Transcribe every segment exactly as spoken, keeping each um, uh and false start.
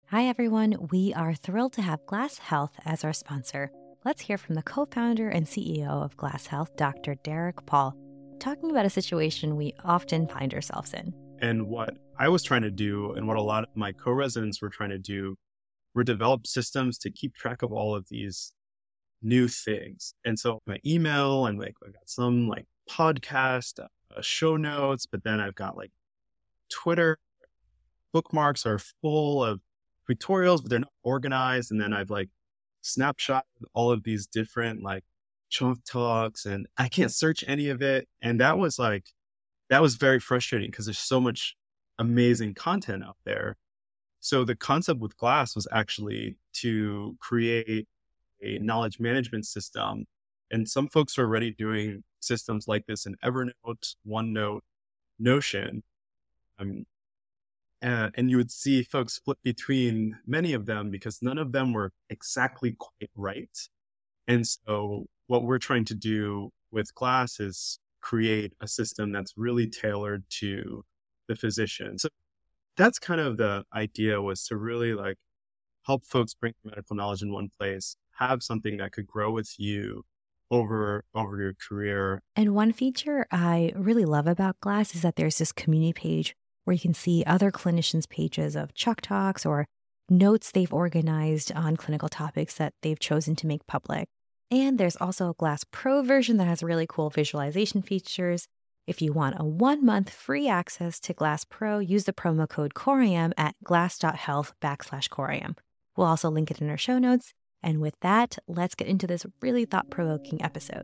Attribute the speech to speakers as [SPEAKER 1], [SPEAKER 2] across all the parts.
[SPEAKER 1] Hi, everyone. We are thrilled to have Glass Health as our sponsor. Let's hear from the co-founder and C E O of Glass Health, Doctor Derek Paul, talking about a situation we often find ourselves in.
[SPEAKER 2] And what I was trying to do, and what a lot of my co-residents were trying to do, were develop systems to keep track of all of these new things. And so my email, and like I got some like podcast, uh, show notes, but then I've got like Twitter bookmarks are full of tutorials, but they're not organized. And then I've like snapshot all of these different like chunk talks, and I can't search any of it. And that was like, that was very frustrating because there's so much amazing content out there. So the concept with Glass was actually to create a knowledge management system. And some folks are already doing systems like this in Evernote, OneNote, Notion. Um, and, and you would see folks flip between many of them because none of them were exactly quite right. And so what we're trying to do with Glass is create a system that's really tailored to the physician. So that's kind of the idea, was to really like help folks bring medical knowledge in one place, have something that could grow with you over over your career.
[SPEAKER 1] And one feature I really love about Glass is that there's this community page where you can see other clinicians' pages of Chuck Talks or notes they've organized on clinical topics that they've chosen to make public. And there's also a Glass Pro version that has really cool visualization features. If you want a one-month free access to Glass Pro, use the promo code CORIAM at glass.health backslash CORIAM. We'll also link it in our show notes. And with that, let's get into this really thought-provoking episode.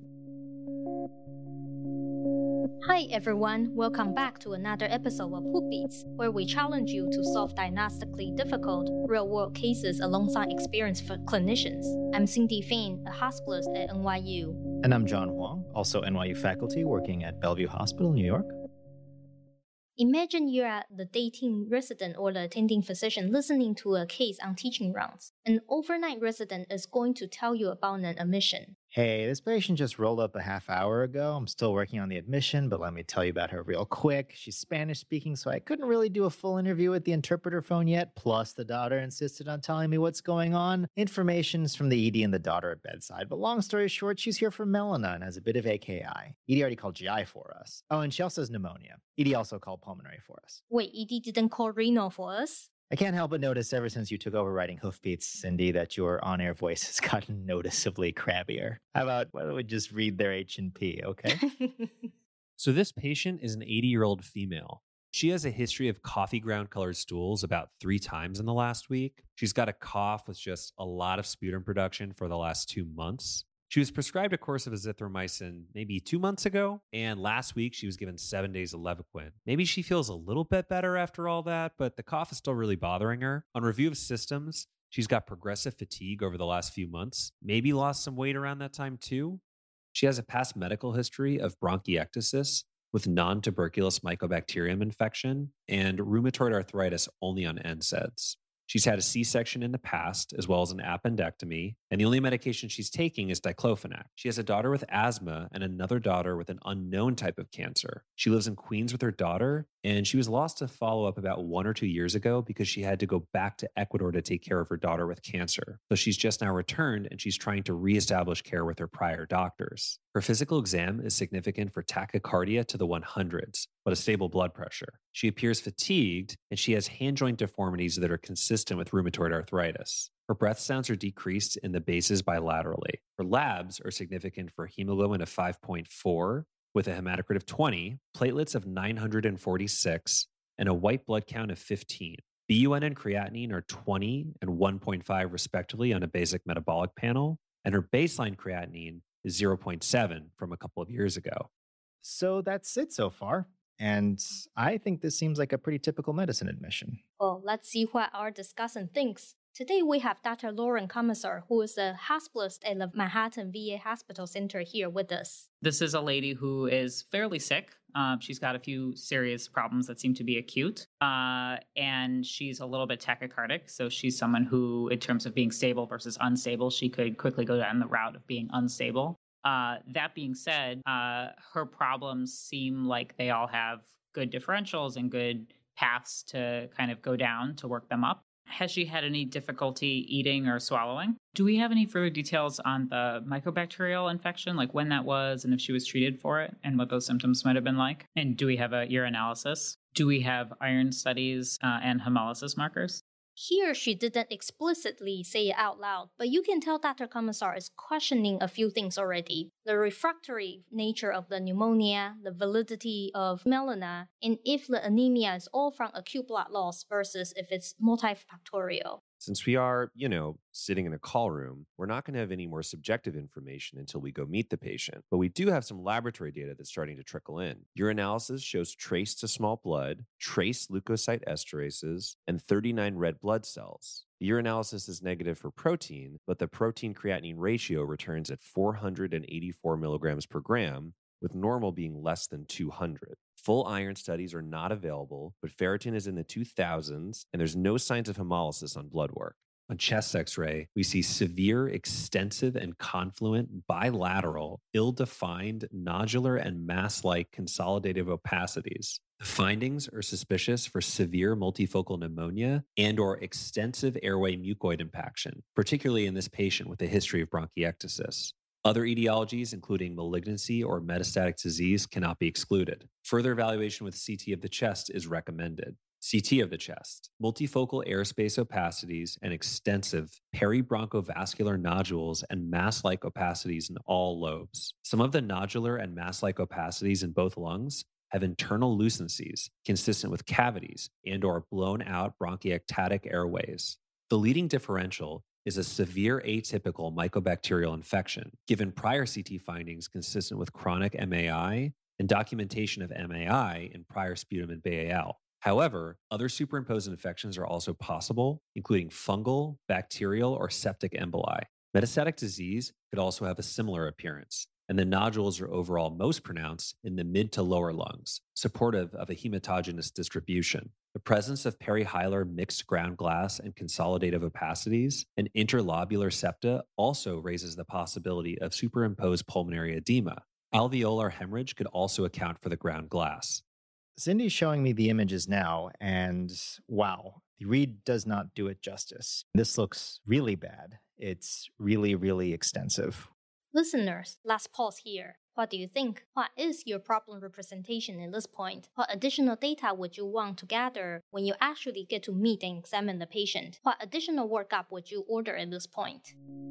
[SPEAKER 3] Hi everyone, welcome back to another episode of Hootbeats, where we challenge you to solve diagnostically difficult, real-world cases alongside experienced clinicians. I'm Cindy Fain, a hospitalist at N Y U.
[SPEAKER 4] And I'm John Huang, also N Y U faculty working at Bellevue Hospital, New York.
[SPEAKER 3] Imagine you're the dating resident or the attending physician listening to a case on teaching rounds. An overnight resident is going to tell you about an admission.
[SPEAKER 4] Hey, this patient just rolled up a half hour ago. I'm still working on the admission, but let me tell you about her real quick. She's Spanish speaking, so I couldn't really do a full interview with the interpreter phone yet. Plus, the daughter insisted on telling me what's going on. Information's from the E D and the daughter at bedside. But long story short, she's here for Melena and has a bit of A K I. E D already called G I for us. Oh, and she also has pneumonia. E D also called pulmonary for us.
[SPEAKER 3] Wait, E D didn't call renal for us?
[SPEAKER 4] I can't help but notice ever since you took over writing Hoofbeats, Cindy, that your on-air voice has gotten noticeably crabbier. How about, why don't we just read their H and P, okay?
[SPEAKER 5] So this patient is an eighty-year-old female. She has a history of coffee ground colored stools about three times in the last week. She's got a cough with just a lot of sputum production for the last two months. She was prescribed a course of azithromycin maybe two months ago, and last week she was given seven days of Levaquin. Maybe she feels a little bit better after all that, but the cough is still really bothering her. On review of systems, she's got progressive fatigue over the last few months, maybe lost some weight around that time too. She has a past medical history of bronchiectasis with non-tuberculous mycobacterium infection and rheumatoid arthritis only on N SAIDs. She's had a C-section in the past, as well as an appendectomy, and the only medication she's taking is diclofenac. She has a daughter with asthma and another daughter with an unknown type of cancer. She lives in Queens with her daughter, and she was lost to follow-up about one or two years ago because she had to go back to Ecuador to take care of her daughter with cancer. So she's just now returned, and she's trying to reestablish care with her prior doctors. Her physical exam is significant for tachycardia to the one hundreds, but a stable blood pressure. She appears fatigued, and she has hand joint deformities that are consistent with rheumatoid arthritis. Her breath sounds are decreased in the bases bilaterally. Her labs are significant for hemoglobin of five point four, with a hematocrit of twenty, platelets of nine hundred forty-six, and a white blood count of fifteen. B U N and creatinine are twenty and one point five respectively on a basic metabolic panel, and her baseline creatinine is zero point seven from a couple of years ago.
[SPEAKER 4] So that's it so far. And I think this seems like a pretty typical medicine admission.
[SPEAKER 3] Well, let's see what our discussant thinks. Today we have Doctor Lauren Commissar, who is a hospitalist at the Manhattan V A Hospital Center here with us.
[SPEAKER 6] This is a lady who is fairly sick. Uh, she's got a few serious problems that seem to be acute. Uh, and she's a little bit tachycardic. So she's someone who, in terms of being stable versus unstable, she could quickly go down the route of being unstable. Uh, that being said, uh, her problems seem like they all have good differentials and good paths to kind of go down to work them up. Has she had any difficulty eating or swallowing? Do we have any further details on the mycobacterial infection, like when that was and if she was treated for it and what those symptoms might have been like? And do we have a urinalysis? Do we have iron studies uh, and hemolysis markers?
[SPEAKER 3] Here, she didn't explicitly say it out loud, but you can tell Doctor Commissar is questioning a few things already. The refractory nature of the pneumonia, the validity of melena, and if the anemia is all from acute blood loss versus if it's multifactorial.
[SPEAKER 7] Since we are, you know, sitting in a call room, we're not going to have any more subjective information until we go meet the patient. But we do have some laboratory data that's starting to trickle in. Urinalysis shows trace to small blood, trace leukocyte esterases, and thirty-nine red blood cells. The urinalysis is negative for protein, but the protein creatinine ratio returns at four hundred eighty-four milligrams per gram, with normal being less than two hundred. Full iron studies are not available, but ferritin is in the two thousands, and there's no signs of hemolysis on blood work.
[SPEAKER 5] On chest x-ray, we see severe, extensive, and confluent, bilateral, ill-defined, nodular, and mass-like consolidative opacities. The findings are suspicious for severe multifocal pneumonia and or extensive airway mucoid impaction, particularly in this patient with a history of bronchiectasis. Other etiologies, including malignancy or metastatic disease, cannot be excluded. Further evaluation with C T of the chest is recommended. C T of the chest, multifocal airspace opacities, and extensive peribronchovascular nodules and mass-like opacities in all lobes. Some of the nodular and mass-like opacities in both lungs have internal lucencies consistent with cavities and or blown-out bronchiectatic airways. The leading differential is a severe atypical mycobacterial infection, given prior C T findings consistent with chronic M A I and documentation of M A I in prior sputum and B A L. However, other superimposed infections are also possible, including fungal, bacterial, or septic emboli. Metastatic disease could also have a similar appearance, and the nodules are overall most pronounced in the mid to lower lungs, supportive of a hematogenous distribution. The presence of perihilar mixed ground glass and consolidative opacities and interlobular septa also raises the possibility of superimposed pulmonary edema. Alveolar hemorrhage could also account for the ground glass.
[SPEAKER 4] Cindy's showing me the images now, and wow, the read does not do it justice. This looks really bad. It's really, really extensive.
[SPEAKER 3] Listeners, let's pause here. What do you think? What is your problem representation at this point? What additional data would you want to gather when you actually get to meet and examine the patient? What additional workup would you order at this point?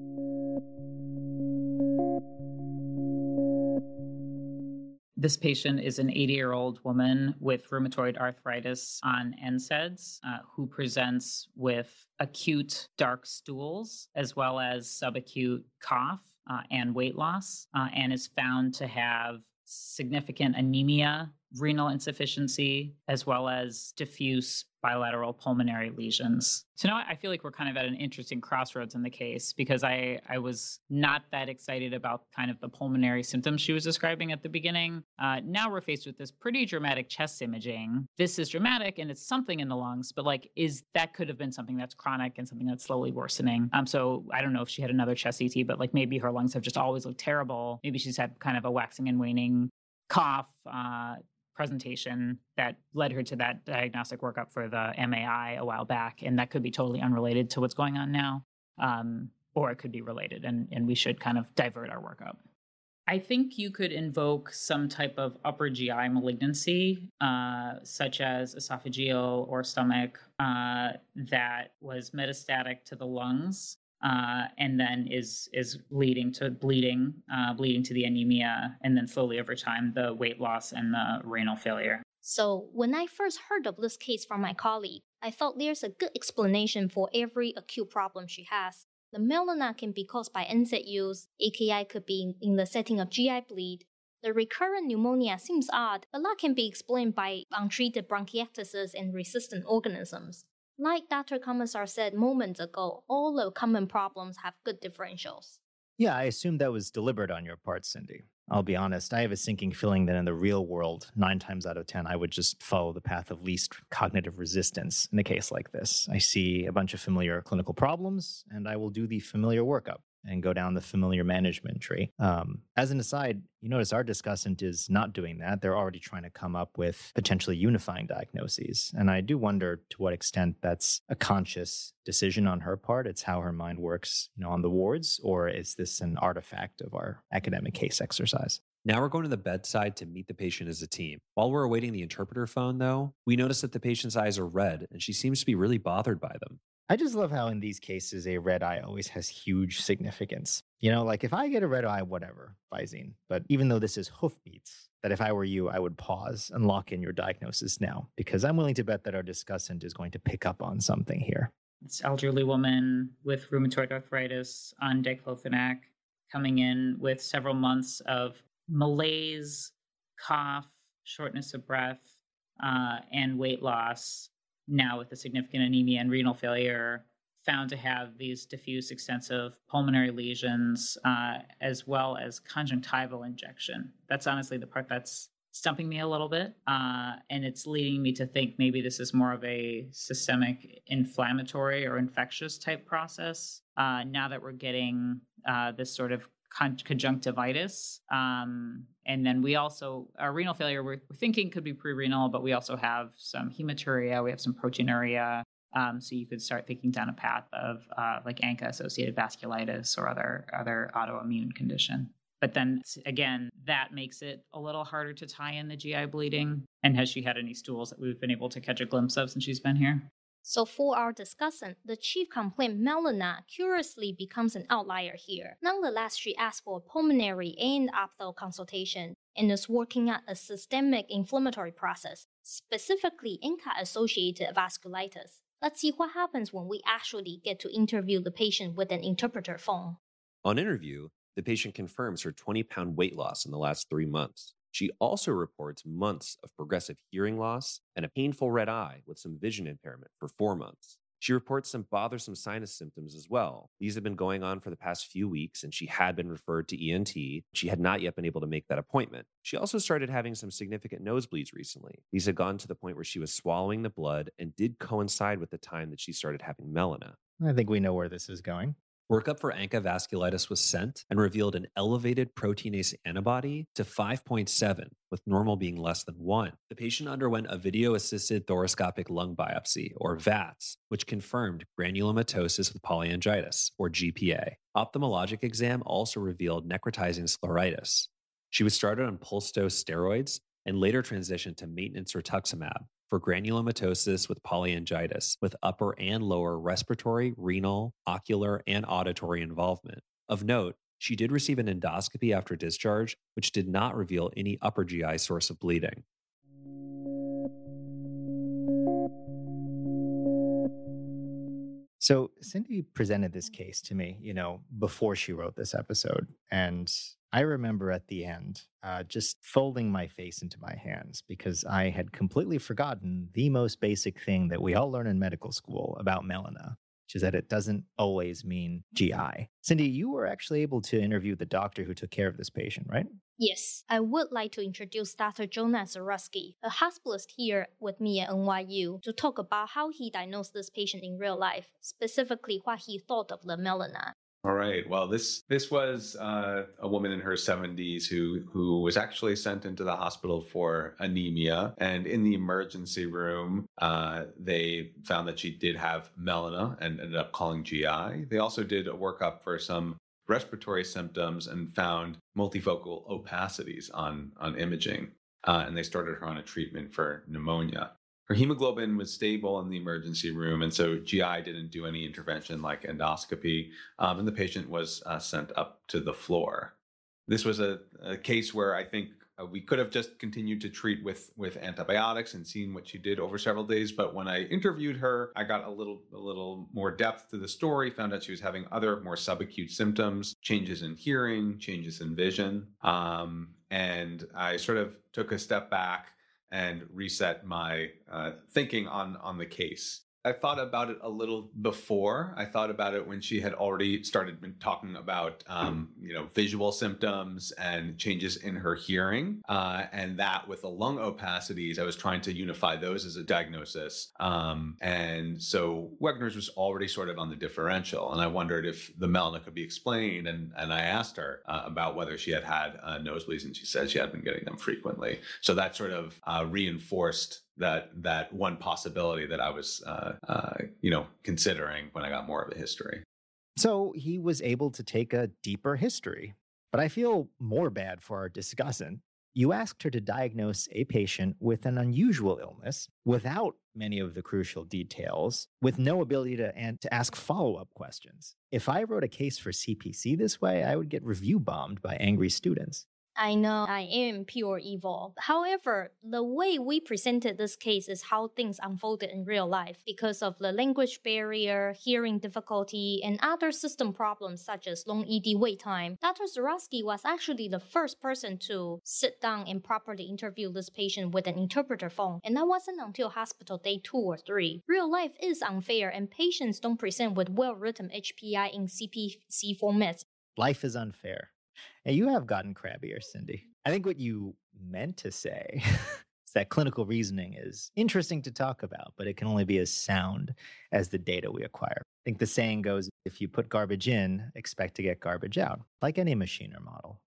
[SPEAKER 6] This patient is an eighty-year-old woman with rheumatoid arthritis on N SAIDs uh, who presents with acute dark stools as well as subacute cough uh, and weight loss uh, and is found to have significant anemia, renal insufficiency, as well as diffuse bilateral pulmonary lesions. So now I feel like we're kind of at an interesting crossroads in the case because I, I was not that excited about kind of the pulmonary symptoms she was describing at the beginning. Uh, now we're faced with this pretty dramatic chest imaging. This is dramatic and it's something in the lungs, but like, is that could have been something that's chronic and something that's slowly worsening. Um, so I don't know if she had another chest C T, but like maybe her lungs have just always looked terrible. Maybe she's had kind of a waxing and waning cough, uh, presentation that led her to that diagnostic workup for the M A I a while back. And that could be totally unrelated to what's going on now. Um, or it could be related and, and we should kind of divert our workup. I think you could invoke some type of upper G I malignancy, uh, such as esophageal or stomach, uh, that was metastatic to the lungs. Uh, and then is is leading to bleeding, uh, bleeding to the anemia, and then slowly over time, the weight loss and the renal failure.
[SPEAKER 3] So when I first heard of this case from my colleague, I thought there's a good explanation for every acute problem she has. The melena can be caused by N SAID use, A K I could be in the setting of G I bleed. The recurrent pneumonia seems odd, but that can be explained by untreated bronchiectasis and resistant organisms. Like Doctor Commissar said moments ago, all the common problems have good differentials.
[SPEAKER 4] Yeah, I assume that was deliberate on your part, Cindy. I'll be honest, I have a sinking feeling that in the real world, nine times out of ten, I would just follow the path of least cognitive resistance in a case like this. I see a bunch of familiar clinical problems, and I will do the familiar workup. and go down the familiar management tree. Um, as an aside, you notice our discussant is not doing that. They're already trying to come up with potentially unifying diagnoses. And I do wonder to what extent that's a conscious decision on her part. It's how her mind works, you know, on the wards, or is this an artifact of our academic case exercise?
[SPEAKER 5] Now we're going to the bedside to meet the patient as a team. While we're awaiting the interpreter phone, though, we notice that the patient's eyes are red and she seems to be really bothered by them.
[SPEAKER 4] I just love how in these cases, a red eye always has huge significance. You know, like if I get a red eye, whatever, Visine. But even though this is hoofbeats, that if I were you, I would pause and lock in your diagnosis now, because I'm willing to bet that our discussant is going to pick up on something here.
[SPEAKER 6] This elderly woman with rheumatoid arthritis on diclofenac coming in with several months of malaise, cough, shortness of breath, uh, and weight loss. Now with a significant anemia and renal failure, found to have these diffuse extensive pulmonary lesions, uh, as well as conjunctival injection. That's honestly the part that's stumping me a little bit. Uh, and it's leading me to think maybe this is more of a systemic inflammatory or infectious type process. Uh, now that we're getting uh, this sort of con- conjunctivitis. Um, and then we also, our renal failure, we're, we're thinking could be pre-renal, but we also have some hematuria, we have some proteinuria. Um, so you could start thinking down a path of uh, like A N C A-associated vasculitis or other other autoimmune condition. But then again, that makes it a little harder to tie in the G I bleeding. And has she had any stools that we've been able to catch a glimpse of since she's been here?
[SPEAKER 3] So for our discussant, the chief complaint, Melina, curiously becomes an outlier here. Nonetheless, she asked for a pulmonary and ophtho consultation and is working on a systemic inflammatory process, specifically A N C A-associated vasculitis. Let's see what happens when we actually get to interview the patient with an interpreter phone.
[SPEAKER 7] On interview, the patient confirms her twenty-pound weight loss in the last three months. She also reports months of progressive hearing loss and a painful red eye with some vision impairment for four months. She reports some bothersome sinus symptoms as well. These have been going on for the past few weeks, and she had been referred to E N T. She had not yet been able to make that appointment. She also started having some significant nosebleeds recently. These had gone to the point where she was swallowing the blood and did coincide with the time that she started having melena.
[SPEAKER 4] I think we know where this is going.
[SPEAKER 5] Workup for A N C A vasculitis was sent and revealed an elevated proteinase antibody to five point seven, with normal being less than one. The patient underwent a video-assisted thoracoscopic lung biopsy, or V A T S, which confirmed granulomatosis with polyangiitis, or G P A. Ophthalmologic exam also revealed necrotizing scleritis. She was started on pulse dose steroids and later transitioned to maintenance rituximab for granulomatosis with polyangiitis, with upper and lower respiratory, renal, ocular, and auditory involvement. Of note, she did receive an endoscopy after discharge, which did not reveal any upper G I source of bleeding.
[SPEAKER 4] So Cindy presented this case to me, you know, before she wrote this episode. And I remember at the end uh, just folding my face into my hands because I had completely forgotten the most basic thing that we all learn in medical school about melena, which is that it doesn't always mean G I. Cindy, you were actually able to interview the doctor who took care of this patient, right?
[SPEAKER 3] Yes, I would like to introduce Doctor Jonas Zarusky, a hospitalist here with me at N Y U, to talk about how he diagnosed this patient in real life, specifically what he thought of the melena.
[SPEAKER 8] All right. Well, this this was uh, a woman in her seventies who who was actually sent into the hospital for anemia, and in the emergency room, uh, they found that she did have melena and ended up calling G I. They also did a workup for some respiratory symptoms and found multifocal opacities on on imaging, uh, and they started her on a treatment for pneumonia. Her hemoglobin was stable in the emergency room, and so G I didn't do any intervention like endoscopy, um, and the patient was uh, sent up to the floor. This was a, a case where I think uh, we could have just continued to treat with, with antibiotics and seen what she did over several days, but when I interviewed her, I got a little, a little more depth to the story, found out she was having other more subacute symptoms, changes in hearing, changes in vision, um, and I sort of took a step back and reset my uh, thinking on, on the case. I thought about it a little before. I thought about it when she had already started been talking about, um, you know, visual symptoms and changes in her hearing. Uh, and that with the lung opacities, I was trying to unify those as a diagnosis. Um, and so Wegner's was already sort of on the differential. And I wondered if the melena could be explained. And, and I asked her uh, about whether she had had uh, nosebleeds, and she said she had been getting them frequently. So that sort of uh, reinforced that that one possibility that I was, uh, uh, you know, considering when I got more of a history.
[SPEAKER 4] So he was able to take a deeper history. But I feel more bad for our discussant. You asked her to diagnose a patient with an unusual illness without many of the crucial details, with no ability to, and to ask follow-up questions. If I wrote a case for C P C this way, I would get review bombed by angry students.
[SPEAKER 3] I know I am pure evil. However, the way we presented this case is how things unfolded in real life. Because of the language barrier, hearing difficulty, and other system problems such as long E D wait time, Doctor Zarowski was actually the first person to sit down and properly interview this patient with an interpreter phone. And that wasn't until hospital day two or three. Real life is unfair, and patients don't present with well-written H P I in C P C formats.
[SPEAKER 4] Life is unfair. And you have gotten crabbier, Cindy. I think what you meant to say is that clinical reasoning is interesting to talk about, but it can only be as sound as the data we acquire. I think the saying goes, if you put garbage in, expect to get garbage out, like any machine or model.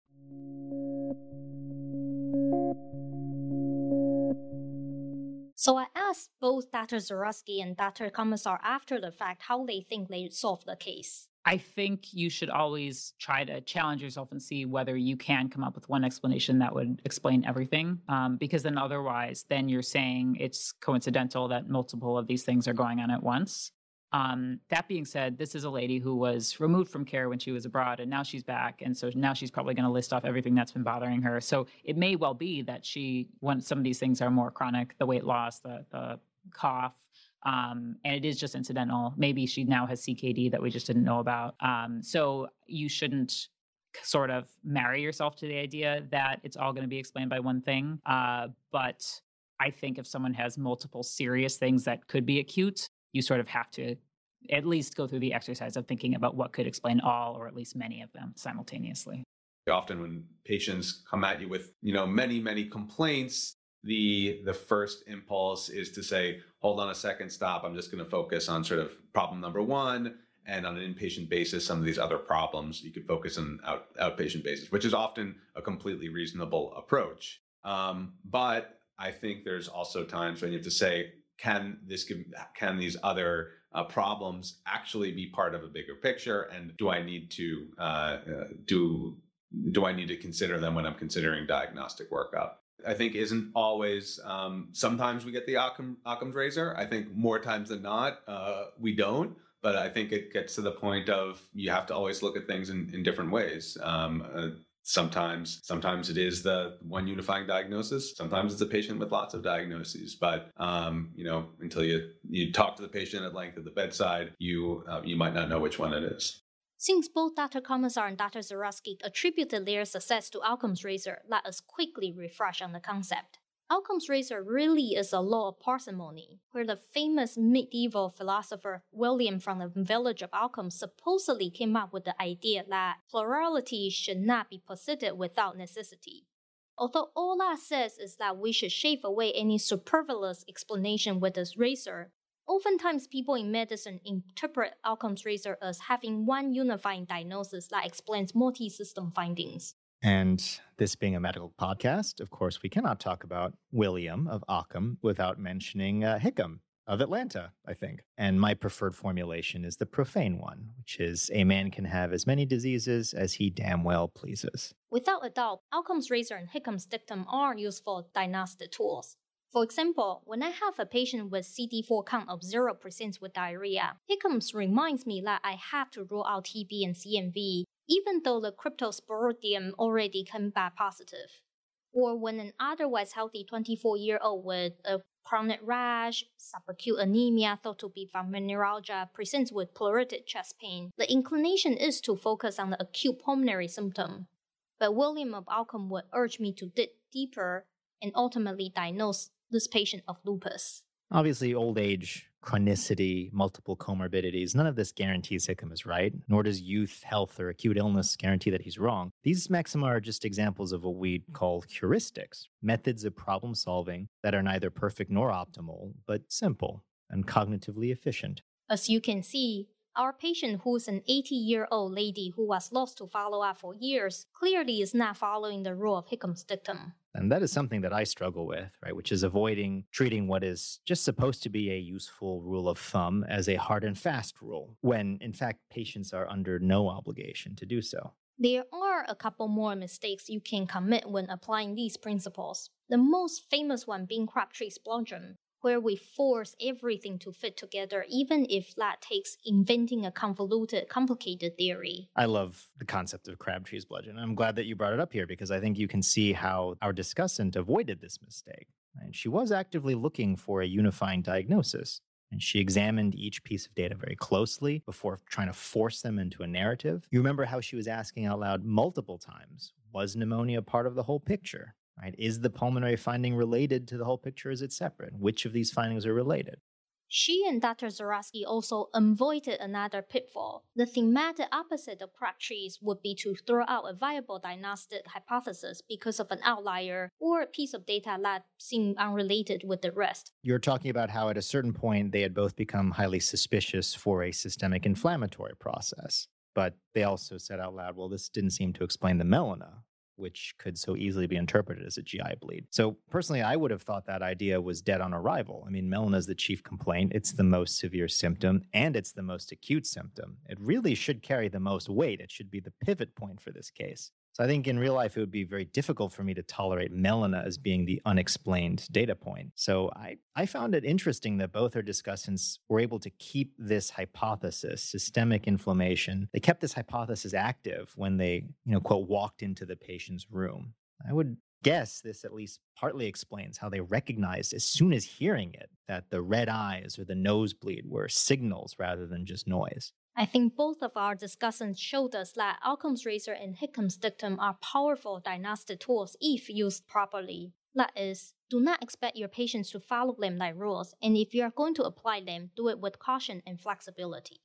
[SPEAKER 3] So I asked both Doctor Zarowski and Doctor Commissar after the fact how they think they solved the case.
[SPEAKER 6] I think you should always try to challenge yourself and see whether you can come up with one explanation that would explain everything. Um, because then otherwise, then you're saying it's coincidental that multiple of these things are going on at once. Um, that being said, this is a lady who was removed from care when she was abroad, and now she's back. And so now she's probably going to list off everything that's been bothering her. So it may well be that she, when some of these things are more chronic, the weight loss, the, the cough, Um, and it is just incidental. Maybe she now has C K D that we just didn't know about. Um, so you shouldn't sort of marry yourself to the idea that it's all going to be explained by one thing. Uh, but I think if someone has multiple serious things that could be acute, you sort of have to at least go through the exercise of thinking about what could explain all or at least many of them simultaneously.
[SPEAKER 8] Often when patients come at you with, you know, many, many complaints, the the first impulse is to say, hold on a second, stop. I'm just going to focus on sort of problem number one. And on an inpatient basis, some of these other problems, you could focus on out, outpatient basis, which is often a completely reasonable approach. Um, but I think there's also times when you have to say, can this give, can these other uh, problems actually be part of a bigger picture? And do I need to uh, uh, do do I need to consider them when I'm considering diagnostic workup? I think isn't always, um, sometimes we get the Occam, Occam's razor. I think more times than not, uh, we don't. But I think it gets to the point of you have to always look at things in, in different ways. Um, uh, sometimes, sometimes it is the one unifying diagnosis. Sometimes it's a patient with lots of diagnoses. But um, you know, until you you talk to the patient at length at the bedside, you uh, you might not know which one it is.
[SPEAKER 3] Since both Doctor Commissar and Doctor Zarowski attributed their success to Occam's razor, let us quickly refresh on the concept. Occam's razor really is a law of parsimony, where the famous medieval philosopher William from the village of Occam supposedly came up with the idea that plurality should not be posited without necessity. Although all that says is that we should shave away any superfluous explanation with this razor, oftentimes people in medicine interpret Occam's razor as having one unifying diagnosis that explains multi-system findings.
[SPEAKER 4] And this being a medical podcast, of course, we cannot talk about William of Occam without mentioning uh, Hickam of Atlanta, I think. And my preferred formulation is the profane one, which is a man can have as many diseases as he damn well pleases.
[SPEAKER 3] Without a doubt, Occam's razor and Hickham's dictum are useful diagnostic tools. For example, when I have a patient with C D four count of zero percent with diarrhea, Hickham's reminds me that I have to rule out T B and C M V, even though the cryptosporidium already came back positive. Or when an otherwise healthy twenty-four-year-old with a chronic rash, subacute anemia thought to be from neuralgia presents with pleuritic chest pain, the inclination is to focus on the acute pulmonary symptom. But William of Occam would urge me to dig deeper and ultimately diagnose this patient of lupus.
[SPEAKER 4] Obviously, old age chronicity, multiple comorbidities. None of this guarantees Hickam is right, nor does youth, health, or acute illness guarantee that he's wrong. These maxima are just examples of what we call heuristics, methods of problem solving that are neither perfect nor optimal, but simple and cognitively efficient.
[SPEAKER 3] As you can see, our patient, who's an eighty-year-old lady who was lost to follow-up for years, clearly is not following the rule of Hickam's dictum.
[SPEAKER 4] And that is something that I struggle with, right? Which is avoiding treating what is just supposed to be a useful rule of thumb as a hard and fast rule, when in fact patients are under no obligation to do so.
[SPEAKER 3] There are a couple more mistakes you can commit when applying these principles. The most famous one being Crabtree's bludgeon, where we force everything to fit together, even if that takes inventing a convoluted, complicated theory.
[SPEAKER 4] I love the concept of Crabtree's bludgeon. I'm glad that you brought it up here because I think you can see how our discussant avoided this mistake. And she was actively looking for a unifying diagnosis. And she examined each piece of data very closely before trying to force them into a narrative. You remember how she was asking out loud multiple times, was pneumonia part of the whole picture? Right? Is the pulmonary finding related to the whole picture? Is it separate? Which of these findings are related?
[SPEAKER 3] She and Doctor Zarowski also avoided another pitfall. The thematic opposite of Crabtree's would be to throw out a viable diagnostic hypothesis because of an outlier or a piece of data that seemed unrelated with the rest.
[SPEAKER 4] You're talking about how at a certain point they had both become highly suspicious for a systemic inflammatory process. But they also said out loud, well, this didn't seem to explain the melena, which could so easily be interpreted as a G I bleed. So personally, I would have thought that idea was dead on arrival. I mean, melena is the chief complaint. It's the most severe symptom, and it's the most acute symptom. It really should carry the most weight. It should be the pivot point for this case. So I think in real life, it would be very difficult for me to tolerate melena as being the unexplained data point. So I, I found it interesting that both our discussants were able to keep this hypothesis, systemic inflammation. They kept this hypothesis active when they, you know, quote, walked into the patient's room. I would guess this at least partly explains how they recognized as soon as hearing it that the red eyes or the nosebleed were signals rather than just noise.
[SPEAKER 3] I think both of our discussants showed us that Occam's razor and Hickham's dictum are powerful diagnostic tools if used properly. That is, do not expect your patients to follow them like rules, and if you are going to apply them, do it with caution and flexibility.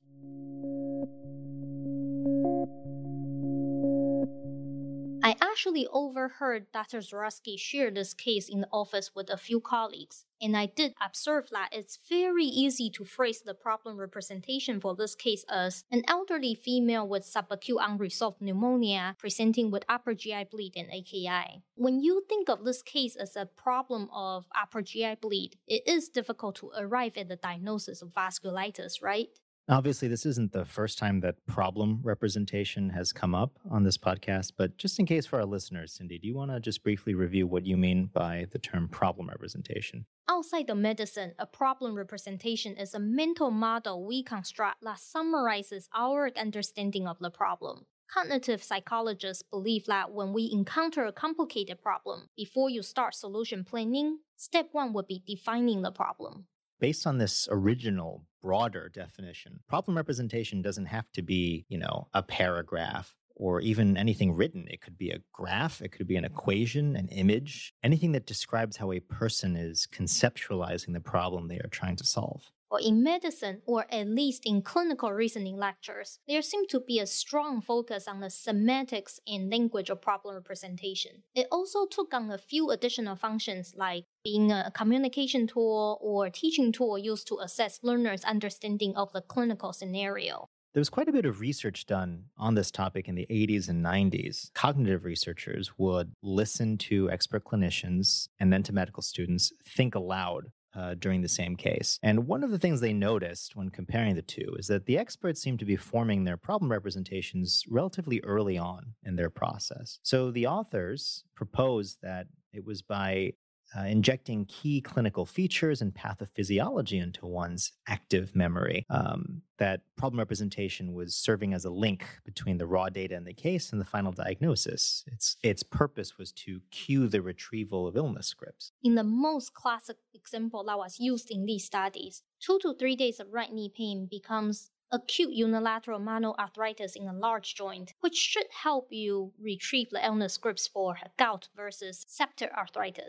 [SPEAKER 3] I actually overheard Doctor Zarowski share this case in the office with a few colleagues, and I did observe that it's very easy to phrase the problem representation for this case as an elderly female with subacute unresolved pneumonia presenting with upper G I bleed and A K I. When you think of this case as a problem of upper G I bleed, it is difficult to arrive at the diagnosis of vasculitis, right?
[SPEAKER 4] Obviously, this isn't the first time that problem representation has come up on this podcast, but just in case for our listeners, Cindy, do you want to just briefly review what you mean by the term problem representation?
[SPEAKER 3] Outside of medicine, a problem representation is a mental model we construct that summarizes our understanding of the problem. Cognitive psychologists believe that when we encounter a complicated problem, before you start solution planning, step one would be defining the problem.
[SPEAKER 4] Based on this original, broader definition, problem representation doesn't have to be, you know, a paragraph or even anything written. It could be a graph, it could be an equation, an image, anything that describes how a person is conceptualizing the problem they are trying to solve.
[SPEAKER 3] Or in medicine, or at least in clinical reasoning lectures, there seems to be a strong focus on the semantics and language of problem representation. It also took on a few additional functions like being a communication tool or teaching tool used to assess learners' understanding of the clinical scenario.
[SPEAKER 4] There was quite a bit of research done on this topic in the eighties and nineties. Cognitive researchers would listen to expert clinicians and then to medical students think aloud Uh, during the same case. And one of the things they noticed when comparing the two is that the experts seem to be forming their problem representations relatively early on in their process. So the authors proposed that it was by uh, injecting key clinical features and pathophysiology into one's active memory um, that problem representation was serving as a link between the raw data in the case and the final diagnosis. Its, its purpose was to cue the retrieval of illness scripts.
[SPEAKER 3] In the most classic example that was used in these studies, two to three days of right knee pain becomes acute unilateral monoarthritis in a large joint, which should help you retrieve the illness scripts for gout versus septic arthritis.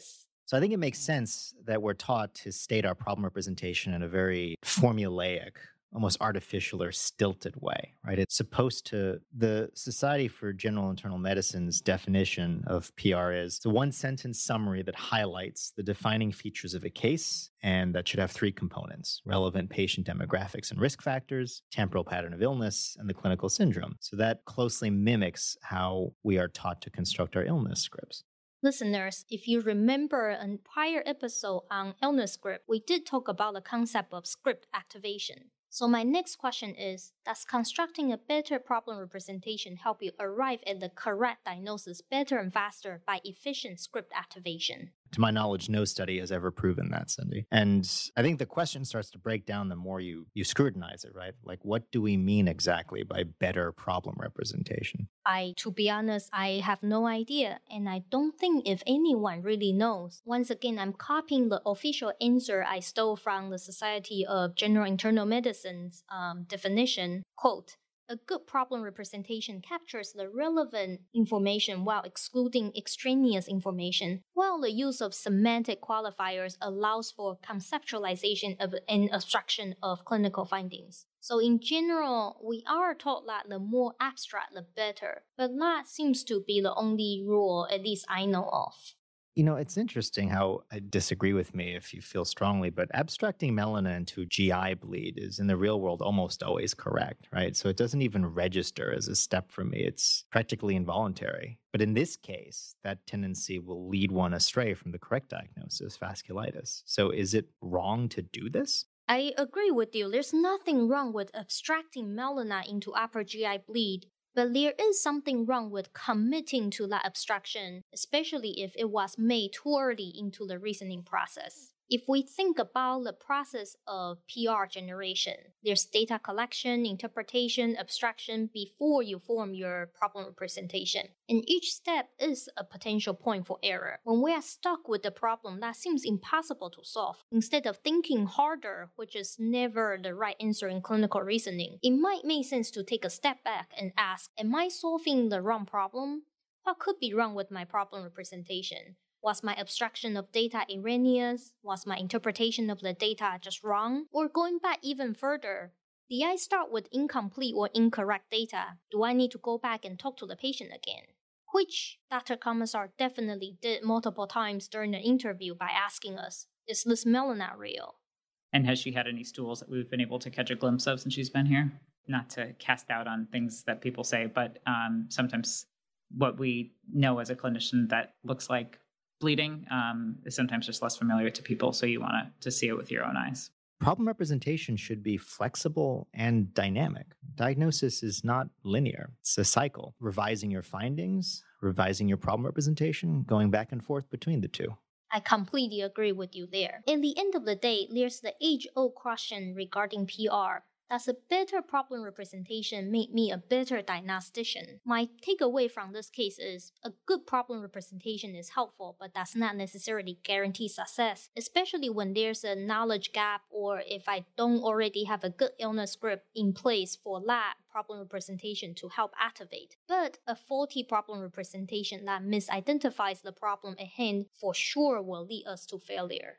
[SPEAKER 4] So I think it makes sense that we're taught to state our problem representation in a very formulaic, almost artificial or stilted way, right? It's supposed to, the Society for General Internal Medicine's definition of P R is it's a one sentence summary that highlights the defining features of a case, and that should have three components: relevant patient demographics and risk factors, temporal pattern of illness, and the clinical syndrome. So that closely mimics how we are taught to construct our illness scripts.
[SPEAKER 3] Listeners, if you remember a prior episode on illness script, we did talk about the concept of script activation. So my next question is, does constructing a better problem representation help you arrive at the correct diagnosis better and faster by efficient script activation?
[SPEAKER 4] To my knowledge, no study has ever proven that, Cindy. And I think the question starts to break down the more you, you scrutinize it, right? Like, what do we mean exactly by better problem representation?
[SPEAKER 3] I, to be honest, I have no idea, and I don't think if anyone really knows. Once again, I'm copying the official answer I stole from the Society of General Internal Medicine's um, definition. Quote, a good problem representation captures the relevant information while excluding extraneous information, while the use of semantic qualifiers allows for conceptualization of and abstraction of clinical findings. So in general, we are taught that the more abstract, the better, but that seems to be the only rule, at least I know of.
[SPEAKER 4] You know, it's interesting how, I disagree with me if you feel strongly, but abstracting melanoma into G I bleed is in the real world almost always correct, right? So it doesn't even register as a step for me. It's practically involuntary. But in this case, that tendency will lead one astray from the correct diagnosis, vasculitis. So is it wrong to do this?
[SPEAKER 3] I agree with you. There's nothing wrong with abstracting melanoma into upper G I bleed. But there is something wrong with committing to that abstraction, especially if it was made too early into the reasoning process. If we think about the process of P R generation, there's data collection, interpretation, abstraction before you form your problem representation. And each step is a potential point for error. When we are stuck with the problem that seems impossible to solve, instead of thinking harder, which is never the right answer in clinical reasoning, it might make sense to take a step back and ask, am I solving the wrong problem? What could be wrong with my problem representation? Was my abstraction of data erroneous? Was my interpretation of the data just wrong? Or going back even further, did I start with incomplete or incorrect data? Do I need to go back and talk to the patient again? Which Doctor Commissar definitely did multiple times during the interview by asking us, is this melanoma real?
[SPEAKER 6] And has she had any stools that we've been able to catch a glimpse of since she's been here? Not to cast doubt on things that people say, but um, sometimes what we know as a clinician that looks like bleeding um, is sometimes just less familiar to people, so you want to, to see it with your own eyes.
[SPEAKER 4] Problem representation should be flexible and dynamic. Diagnosis is not linear. It's a cycle. Revising your findings, revising your problem representation, going back and forth between the two.
[SPEAKER 3] I completely agree with you there. At the end of the day, there's the age-old question regarding P R. Does a better problem representation make me a better diagnostician? My takeaway from this case is a good problem representation is helpful, but does not necessarily guarantee success, especially when there's a knowledge gap or if I don't already have a good illness script in place for that problem representation to help activate. But a faulty problem representation that misidentifies the problem at hand for sure will lead us to failure.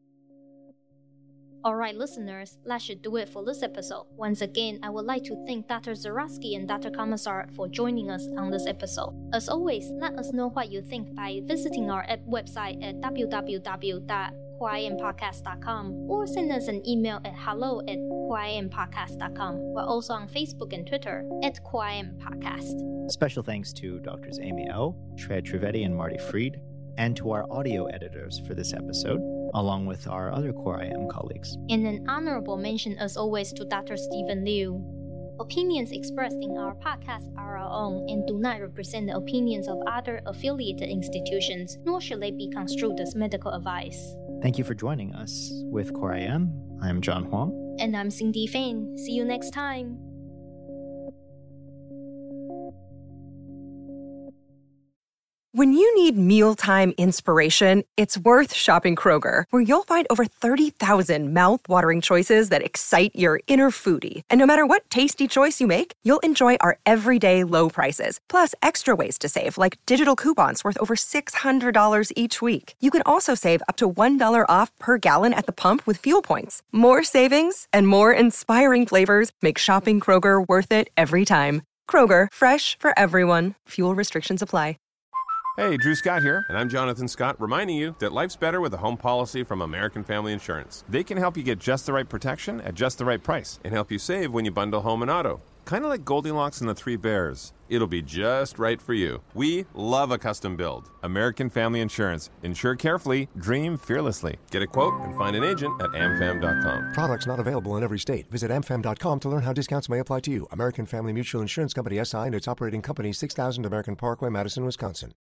[SPEAKER 3] Alright listeners, that should do it for this episode. Once again, I would like to thank Doctor Zarowski and Doctor Commissar for joining us on this episode. As always, let us know what you think by visiting our website at w w w dot quiam podcast dot com or send us an email at hello at quiam podcast dot com. We're also on Facebook and Twitter at quiam podcast.
[SPEAKER 4] Special thanks to Doctors Amy O, Shred Trivedi, and Marty Freed, and to our audio editors for this episode, along with our other Core I M colleagues.
[SPEAKER 3] And an honorable mention, as always, to Doctor Stephen Liu. Opinions expressed in our podcast are our own and do not represent the opinions of other affiliated institutions, nor should they be construed as medical advice.
[SPEAKER 4] Thank you for joining us. With Core I M, I'm John Huang.
[SPEAKER 3] And I'm Cindy Fain. See you next time.
[SPEAKER 9] When you need mealtime inspiration, it's worth shopping Kroger, where you'll find over thirty thousand mouth-watering choices that excite your inner foodie. And no matter what tasty choice you make, you'll enjoy our everyday low prices, plus extra ways to save, like digital coupons worth over six hundred dollars each week. You can also save up to one dollar off per gallon at the pump with fuel points. More savings and more inspiring flavors make shopping Kroger worth it every time. Kroger, fresh for everyone. Fuel restrictions apply.
[SPEAKER 10] Hey, Drew Scott here, and I'm Jonathan Scott, reminding you that life's better with a home policy from American Family Insurance. They can help you get just the right protection at just the right price and help you save when you bundle home and auto. Kind of like Goldilocks and the Three Bears. It'll be just right for you. We love a custom build. American Family Insurance. Insure carefully, dream fearlessly. Get a quote and find an agent at am fam dot com.
[SPEAKER 11] Products not available in every state. Visit am fam dot com to learn how discounts may apply to you. American Family Mutual Insurance Company, S I and its operating company, six thousand American Parkway, Madison, Wisconsin.